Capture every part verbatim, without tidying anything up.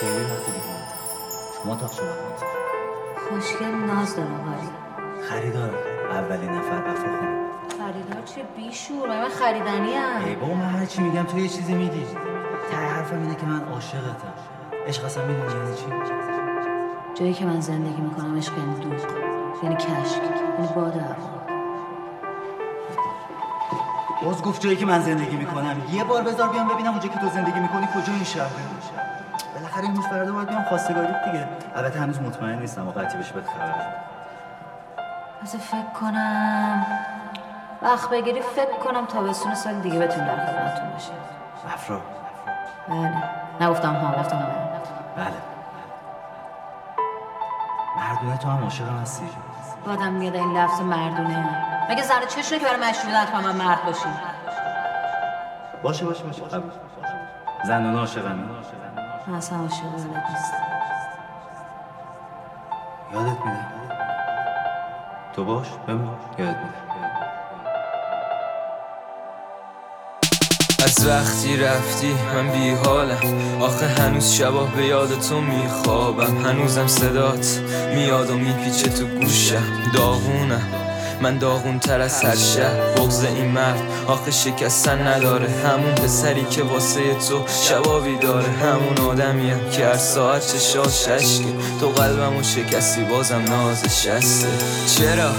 خیلی وقتی دیگه شما اتاق صحبت کنید. خوشگل ناز دارم ولی خریدار اولین نفر وفا خانم. خریدار چه بیشور؟ من خریدنی ام. ای بابا من هر چی میگم تو یه چیزی میگی. ته حرفم اینه که من عاشقتم. عشق اصلا میدونی یعنی چی؟ جایی که من زندگی میکنم عشق یعنی دوغ، یعنی کشک، یعنی باد هوا. باز گفت جایی که من زندگی میکنم. یه بار بذار بیام ببینم اونجا که تو زندگی میکنی کجا این شهره. بالاخره امروز فردا باید بیام خواستگاریت دیگه. البته هنوز مطمئن نیستم و قطعی بهش بهت خبر بدم. بذار فکر کنم. وقت بگیری فکر کنم تابستون سال دیگه بتونم در خدمتتون باشم. افرا. بله. نگفتم ها، گفتم بله. بله. مردونه تو هم عاشقم هستی؟ بادم میاد این لفظ مردونه. مگه زن چشونه که برای مشروعیت با من مرد باشیم؟ باشه باشه باشه. زنونه عاشقم. من اصلا عاشق ولد نیستم. یادت میده. تو باش بمون یادت میده. از وقتی رفتی من بی حالم، آخه هنوز شبا به یاد تو میخوابم. هنوزم صدات میاد و میپیچه تو گوشم. داغونم من داغون تر از هر شب. بغض این مرد آخه شکستن نداره. همون پسری که واسه تو شبابی داره. همون آدمیم که هر ساعت چشاش عشقه. تو قلبمو شکستی بازم نازش هسته. چرا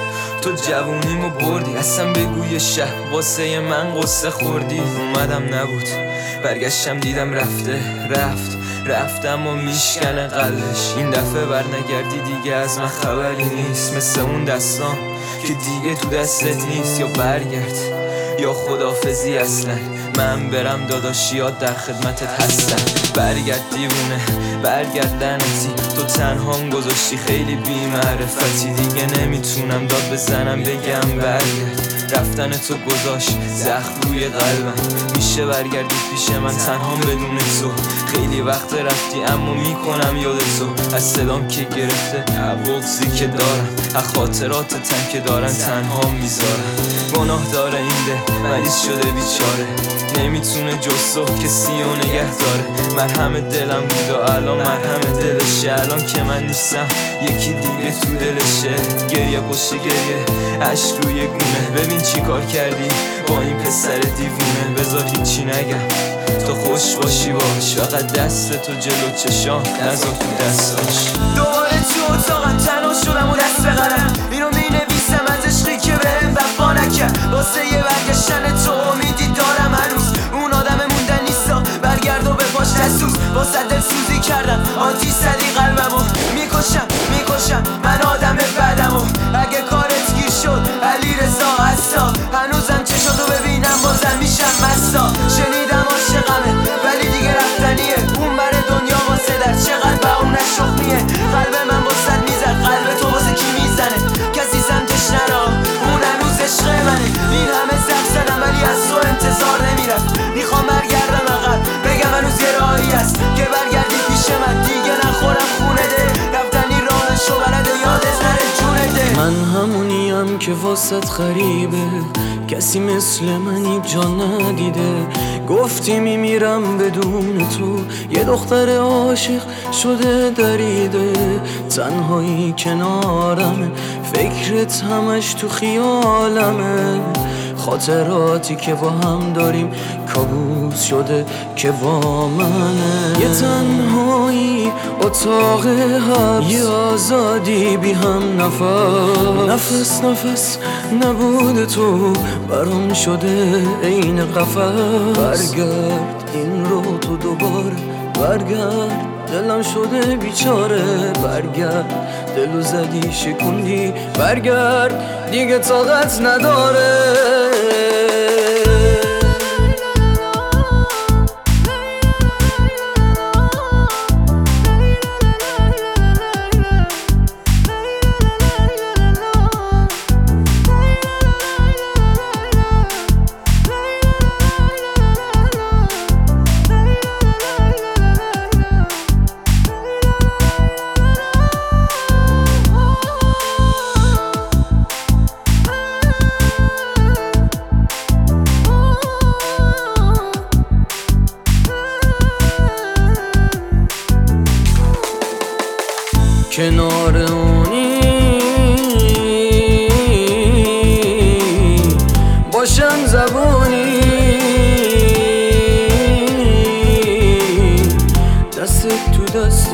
تو جوونیمو بردی؟ اصلا بگوی شهر واسه من قصه خوردی. اومدم نبود برگشتم دیدم رفته رفت رفتم و میشکنه قلبش. این دفعه بر نگردی دیگه از من خبری نیست. مثل اون دستام که دیگه تو دستت نیست. یا برگرد یا خدافزی اصلا. من برم داداشیات در خدمتت هستن. برگرد دیوونه برگرد لعنتی. تو تنهام گذاشتی خیلی بی معرفتی. دیگه نمیتونم داد بزنم بگم برگرد. رفتن تو گذاشت زخم روی قلبم. میشه برگردی پیش من تنهام بدون تو. خیلی وقت رفتی اما میکنم یاد تو. از صدام که گرفته بغضی که دارم. از خاطرات تن که دارن تنها میذارم. گناه داره این ده مریض شده بیچاره. نمیتونه جز تو کسی و نگه داره. مرهم دلم بود و الان مرهم دلشه. الان که من نیستم یکی دیگه تو دلشه. گریه پشت گریه عشق روی گونه. ببین چی کار کردی با این پسر دیوونه. بذار هیچی نگم تو خوش باشی باش. فقط دست تو جلو چشام نذار تو دستاش. دوباره تو اتاقم تنها شدم و دست بقرم. اینو می نویسم از عشقی که بهم وفا نکرد. واسه یه برگشتن تو امیدی دارم هنوز. اون آدم موندن نیستا برگرد و به پاش نسوز. واسه دل سوزی کردم آنتی صدی قلبمو میکشم میکشم من آدم بدمو. اگه کارت گیر شد علی رضا هستا. هنوزم چشاتو ببینم بازم میشم مستا. شنیدم عاشقمه ولی دیگه رفتنیه. اون بر دنیا واسه در چقدر با اون نشخمیه. قلب من واسه میزد قلب تو واسه کی میزنه. کسی سمتش نرا اون هنوز عشق منه. این همه زخم زدم ولی از تو انتظار نمیرفت. میخوام برگردم عقب بگم هنوز یه راهی هست که برگردی پیش من. دیگه نخورم خونه ده رفتنی راهشو بلده یادت نره جونه ده. من همونیم که واسط غریبه. کسی مثل منی جان ندیده. گفتی میمیرم بدون تو. یه دختر عاشق شده دریده. تنهایی کنارمه فکرت همش تو خیالمه. خاطراتی که با هم داریم کابوس شده که با منه. یه تنهایی اتاق حبس. یه آزادی بی هم نفس. نفس نفس نبود تو برام شده این قفس. برگرد این رو تو دوباره برگرد. دلم شده بیچاره برگرد. دلو زدی شکوندی برگرد. دیگه طاقت نداره. کنار اونی باشم زبونی دست تو دستش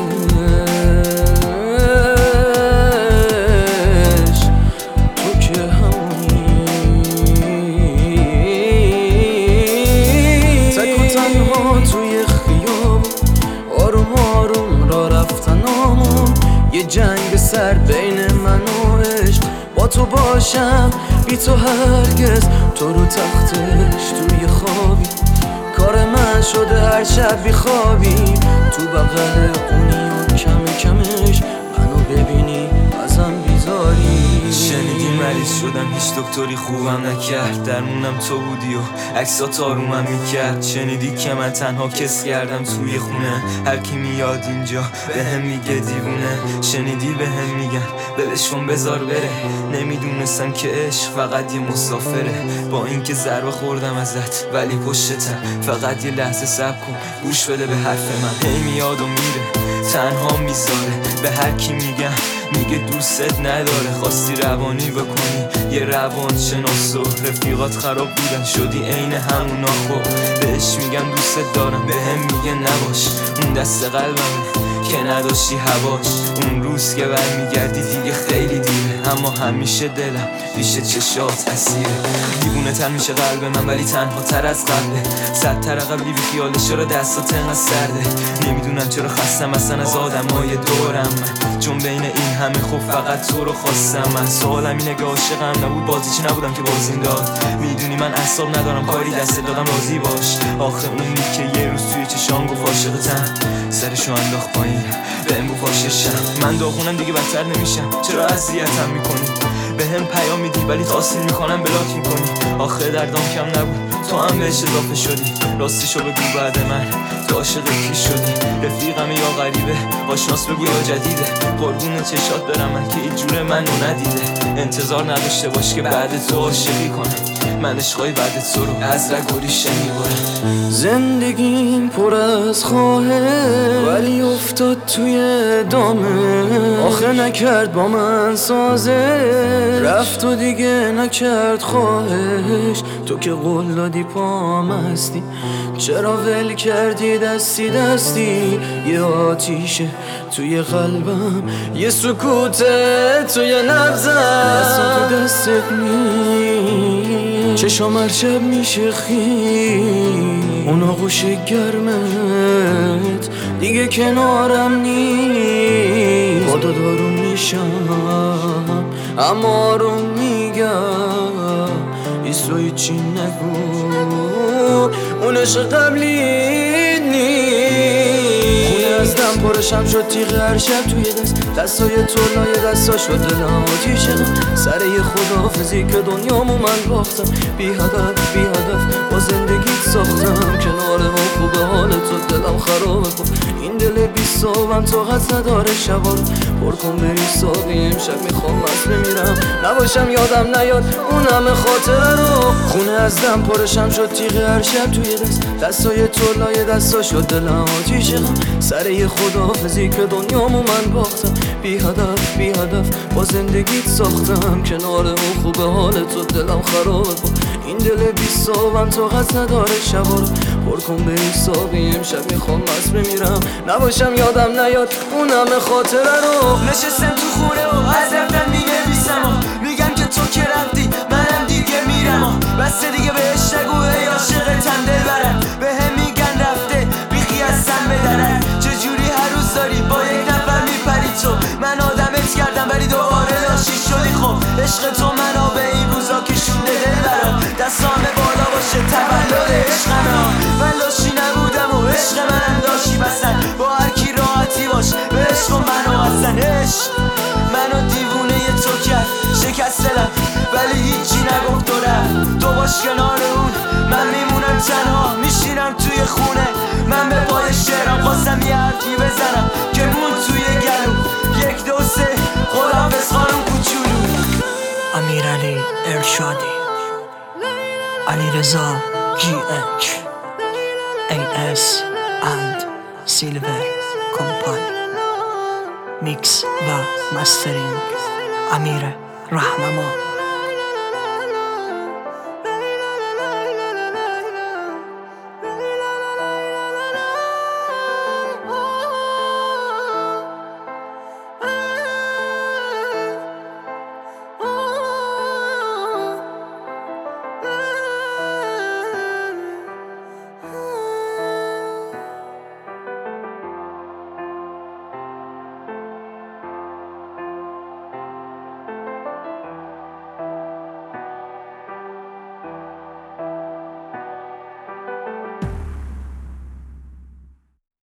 تو که همونی تک و تنها توی خیابون آروم آروم را رفتنامون یه جنگ سر بین من و عشق با تو باشم بی تو هرگز تو رو تختش توی خوابی کار من شده هر شب بی خوابی تو بغل اونی و کم کمش منو ببینی ازم بیزاری شنیدی مریض شدم هیچ دکتری خوبم نکرد درمونم تو بودی و عکسات آرومم میکرد شنیدی که من تنها کس کردم توی خونه هر کی میاد اینجا به هم میگه دیوونه شنیدی به هم میگن بلشون بذار بره نمیدونستم که عشق فقط یه مسافره با اینکه ضربه خوردم ازت ولی پشتم فقط یه لحظه صبر کن گوش بده به حرف من هی میاد و میره تنها میذاره به هر کی میگم میگه دوستت نداره خواستی روانی بکنی یه روان شناس و رفیقات خراب بودن شدی عین همونا خب بهش میگم دوستت دارم به هم میگه نباش اون دست قلبمه که نداشتی هواش اون روز که برمیگردی دیگه خیلی دیره اما همیشه دلم پیش چشات اسیره دیوونه تر میشه قلب من ولی تنها تر از قبله صد تر قبلی بی خیاله چرا دستات انقدر سرده نمیدونم چرا خستم اصلا از آدمای دورم من چون بین این همه خوب فقط تو رو خواستم من سوالم اینه که عاشقم نبود بازیچی نبودم که بازیم داد میدونی من اعصاب ندارم کاری دست دادم راضی باش آخه اونی که یه روز توی چشام گفت عاشقتم سرشو انداخت پایین بهم گفت عاشقشم من داغونم دیگه بدتر نمیشم چرا اذیتم میکنی به هم پیام میدی ولی تحصیل میکنم بلاک میکنی آخه دردام کم نبود تو هم بهش اضافه شدی راستیشو بگو بعد من تو عاشق کی شدی رفیقم یا غریبه آشناس بگو یا جدیده قربون چشات برم من که هیچ جوره منو ندیده انتظار نداشته باش که بعد تو عاشقی کنم من عشقای بعد تو رو از رگوری شمیبارم زندگیم پر از خواهه ولی افتاد توی دامه آخه نکرد با من سازه رفت و دیگه نکرد خواهش تو که قول دادی پام هستی چرا ول کردی دستی دستی یه آتیشه توی قلبم یه سکوته توی نبزم دستم تو دستت می چشم هر شب میشه خی اون آغوش گرمت دیگه کنارم نی بادا دارم میشم اما آروم میگم ایستوی چی نگو اون عشق قبلی نی خونه از دم پرشم شد تیغ هر شب توی دست دستای تو لای دستا شد دلم آتیشم سر یه خداحافظی که دنیامو من باختم بی هدف بی هدف با زندگیت ساختم کنار ما خوبه حال تو دلم خرابه کن این دل بی صابم طاقت نداره شبا رو پر کن بری ساقی امشب میخوام مست بمیرم نباشم یادم نیاد اون همه خاطره رو خونه از دم پرشم شد تیغ هر شب توی دست دستای تو لای دستا شد دلم آتیشم سر یه خداحافظی که دنیامو من باختم بی هدف بی هدف با زندگیت ساختم کنار اون خوبه حال تو دلم خرابه کن این دل بی صابم طاقت نداره شبا رو پر کن بری ساقی امشب میخوام مست بمیرم نباشم یادم نیاد اون همه خاطره رو نشستم تو خونه و از رفتن مینویسم و میگم که تو که رفتی منم دیگه میرم و بس دیگه بهش نگو ای عاشقتم دلبرم به هم میگن رفته بیخی از سن بدرم چجوری هر روز داری با یک نفر میپری تو من آدمت کردم ولی دوباره لاشی شدی خب عشق تو منو به این روزا کشونده دلبرم دستام بالا باشه تولد عشقم من لاشی نبودم و عشق منم داشتی بسن با هر کی راحتی باش به عشق و منو اصلا عشق منو دیوونه ی تو کرد شکست دلم ولی هیچی نگفت و رفت تو باش کنار اون من میمونم تنها میشینم توی خونه من به پای شعرم خواستم یه حرفی بزنم که مون توی گلو یک دو سه خداحافظ خانم کوچولو امیرعلی ارشادی علی رضا جی اچ ای اس and Silver Company میکس و مسترینگ امیر رهنما.